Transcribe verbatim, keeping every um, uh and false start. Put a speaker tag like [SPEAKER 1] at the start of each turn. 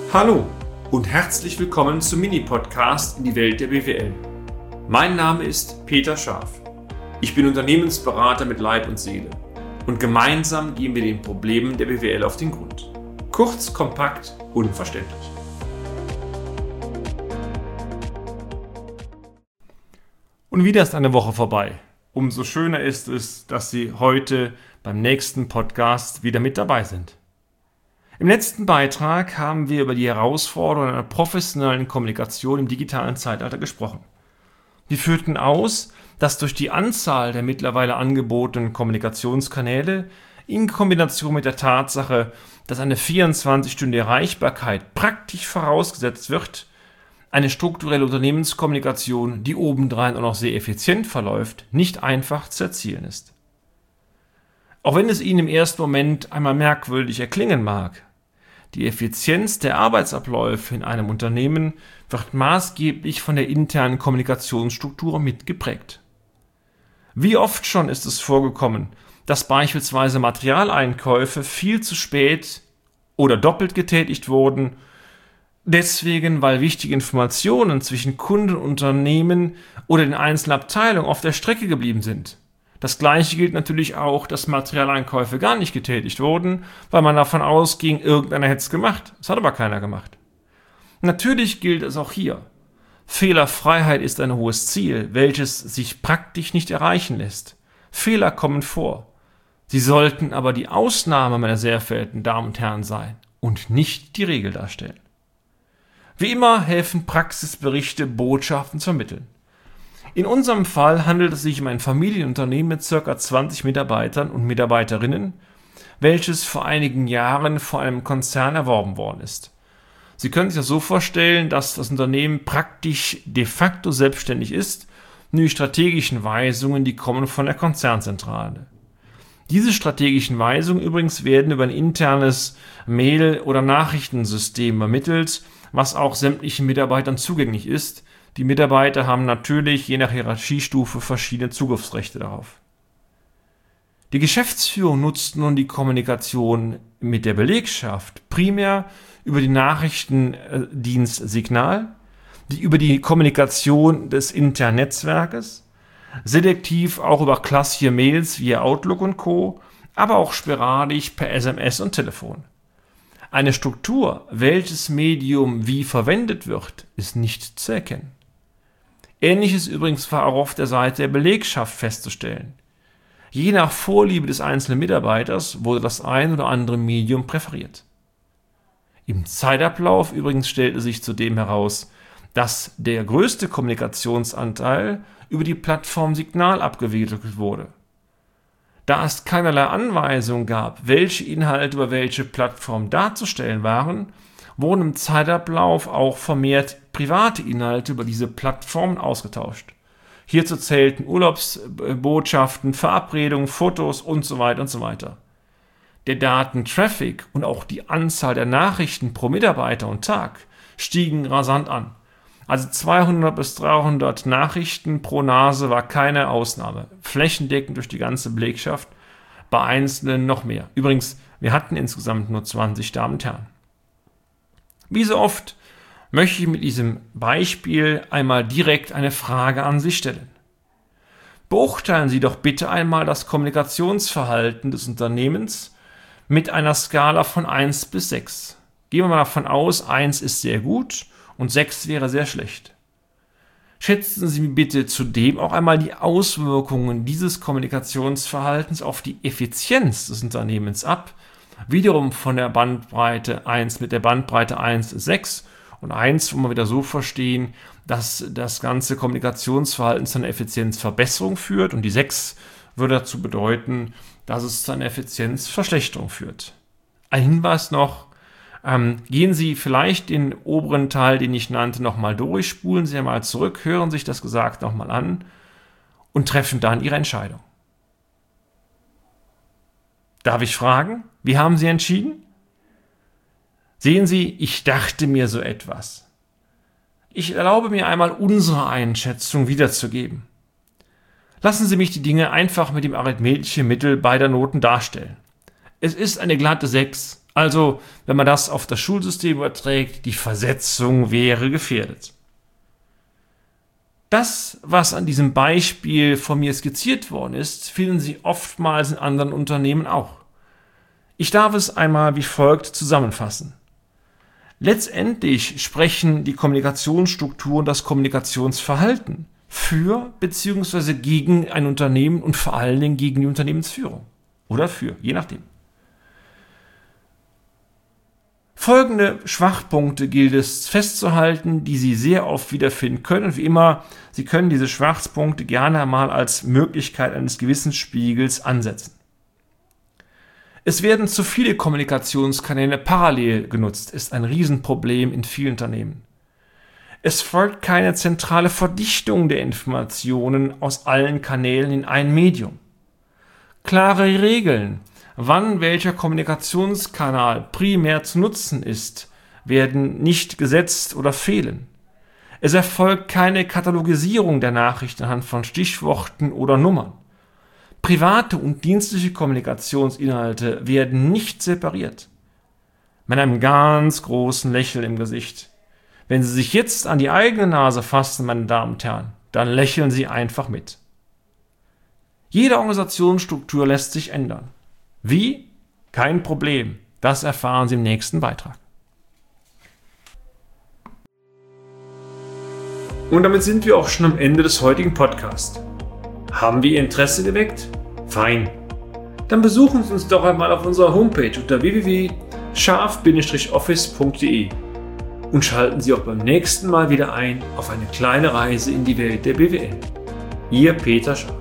[SPEAKER 1] Hallo und herzlich willkommen zum Mini-Podcast in die Welt der B W L. Mein Name ist Peter Scharf. Ich bin Unternehmensberater mit Leib und Seele und gemeinsam gehen wir den Problemen der B W L auf den Grund. Kurz, kompakt, unverständlich. Und wieder ist eine Woche vorbei. Umso schöner ist es, dass Sie heute beim nächsten Podcast wieder mit dabei sind. Im letzten Beitrag haben wir über die Herausforderungen einer professionellen Kommunikation im digitalen Zeitalter gesprochen. Wir führten aus, dass durch die Anzahl der mittlerweile angebotenen Kommunikationskanäle in Kombination mit der Tatsache, dass eine vierundzwanzig-stündige Erreichbarkeit praktisch vorausgesetzt wird, eine strukturelle Unternehmenskommunikation, die obendrein auch noch sehr effizient verläuft, nicht einfach zu erzielen ist. Auch wenn es Ihnen im ersten Moment einmal merkwürdig erklingen mag, die Effizienz der Arbeitsabläufe in einem Unternehmen wird maßgeblich von der internen Kommunikationsstruktur mitgeprägt. Wie oft schon ist es vorgekommen, dass beispielsweise Materialeinkäufe viel zu spät oder doppelt getätigt wurden, deswegen, weil wichtige Informationen zwischen Kunden und Unternehmen oder den einzelnen Abteilungen auf der Strecke geblieben sind. Das Gleiche gilt natürlich auch, dass Materialeinkäufe gar nicht getätigt wurden, weil man davon ausging, irgendeiner hätte es gemacht. Das hat aber keiner gemacht. Natürlich gilt es auch hier. Fehlerfreiheit ist ein hohes Ziel, welches sich praktisch nicht erreichen lässt. Fehler kommen vor. Sie sollten aber die Ausnahme, meine sehr verehrten Damen und Herren, sein und nicht die Regel darstellen. Wie immer helfen Praxisberichte, Botschaften zu vermitteln. In unserem Fall handelt es sich um ein Familienunternehmen mit ca. zwanzig Mitarbeitern und Mitarbeiterinnen, welches vor einigen Jahren von einem Konzern erworben worden ist. Sie können sich das so vorstellen, dass das Unternehmen praktisch de facto selbstständig ist, nur die strategischen Weisungen, die kommen von der Konzernzentrale. Diese strategischen Weisungen übrigens werden über ein internes Mail- oder Nachrichtensystem ermittelt, was auch sämtlichen Mitarbeitern zugänglich ist. Die Mitarbeiter haben natürlich je nach Hierarchiestufe verschiedene Zugriffsrechte darauf. Die Geschäftsführung nutzt nun die Kommunikation mit der Belegschaft primär über die Nachrichtendienst Signal, die über die Kommunikation des internen Netzwerkes, selektiv auch über klassische Mails wie Outlook und Co., aber auch sporadisch per S M S und Telefon. Eine Struktur, welches Medium wie verwendet wird, ist nicht zu erkennen. Ähnliches übrigens war auch auf der Seite der Belegschaft festzustellen. Je nach Vorliebe des einzelnen Mitarbeiters wurde das ein oder andere Medium präferiert. Im Zeitablauf übrigens stellte sich zudem heraus, dass der größte Kommunikationsanteil über die Plattform Signal abgewickelt wurde. Da es keinerlei Anweisung gab, welche Inhalte über welche Plattform darzustellen waren, wurden im Zeitablauf auch vermehrt private Inhalte über diese Plattformen ausgetauscht. Hierzu zählten Urlaubsbotschaften, Verabredungen, Fotos und so weiter und so weiter. Der Datentraffic und auch die Anzahl der Nachrichten pro Mitarbeiter und Tag stiegen rasant an. Also zweihundert bis dreihundert Nachrichten pro Nase war keine Ausnahme. Flächendeckend durch die ganze Belegschaft, bei Einzelnen noch mehr. Übrigens, wir hatten insgesamt nur zwanzig Damen und Herren. Wie so oft möchte ich mit diesem Beispiel einmal direkt eine Frage an Sie stellen. Beurteilen Sie doch bitte einmal das Kommunikationsverhalten des Unternehmens mit einer Skala von eins bis sechs. Gehen wir mal davon aus, eins ist sehr gut und sechs wäre sehr schlecht. Schätzen Sie bitte zudem auch einmal die Auswirkungen dieses Kommunikationsverhaltens auf die Effizienz des Unternehmens ab, wiederum von der Bandbreite eins mit der Bandbreite eins bis sechs und eins, wo wir wieder so verstehen, dass das ganze Kommunikationsverhalten zu einer Effizienzverbesserung führt und die sechs würde dazu bedeuten, dass es zu einer Effizienzverschlechterung führt. Ein Hinweis noch: Ähm, gehen Sie vielleicht den oberen Teil, den ich nannte, nochmal durch, spulen Sie einmal zurück, hören sich das Gesagte nochmal an und treffen dann Ihre Entscheidung. Darf ich fragen, wie haben Sie entschieden? Sehen Sie, ich dachte mir so etwas. Ich erlaube mir einmal unsere Einschätzung wiederzugeben. Lassen Sie mich die Dinge einfach mit dem arithmetischen Mittel beider Noten darstellen. Es ist eine glatte sechs. Also, wenn man das auf das Schulsystem überträgt, die Versetzung wäre gefährdet. Das, was an diesem Beispiel von mir skizziert worden ist, finden Sie oftmals in anderen Unternehmen auch. Ich darf es einmal wie folgt zusammenfassen. Letztendlich sprechen die Kommunikationsstruktur und das Kommunikationsverhalten für bzw. gegen ein Unternehmen und vor allen Dingen gegen die Unternehmensführung. Oder für, je nachdem. Folgende Schwachpunkte gilt es festzuhalten, die Sie sehr oft wiederfinden können. Und wie immer, Sie können diese Schwachpunkte gerne mal als Möglichkeit eines Gewissensspiegels ansetzen. Es werden zu viele Kommunikationskanäle parallel genutzt, ist ein Riesenproblem in vielen Unternehmen. Es folgt keine zentrale Verdichtung der Informationen aus allen Kanälen in ein Medium. Klare Regeln, wann welcher Kommunikationskanal primär zu nutzen ist, werden nicht gesetzt oder fehlen. Es erfolgt keine Katalogisierung der Nachrichten anhand von Stichworten oder Nummern. Private und dienstliche Kommunikationsinhalte werden nicht separiert. Mit einem ganz großen Lächeln im Gesicht. Wenn Sie sich jetzt an die eigene Nase fassen, meine Damen und Herren, dann lächeln Sie einfach mit. Jede Organisationsstruktur lässt sich ändern. Wie? Kein Problem. Das erfahren Sie im nächsten Beitrag. Und damit sind wir auch schon am Ende des heutigen Podcasts. Haben wir Ihr Interesse geweckt? Fein. Dann besuchen Sie uns doch einmal auf unserer Homepage unter w w w punkt scharf Bindestrich office punkt d e und schalten Sie auch beim nächsten Mal wieder ein auf eine kleine Reise in die Welt der B W L. Ihr Peter Scharf.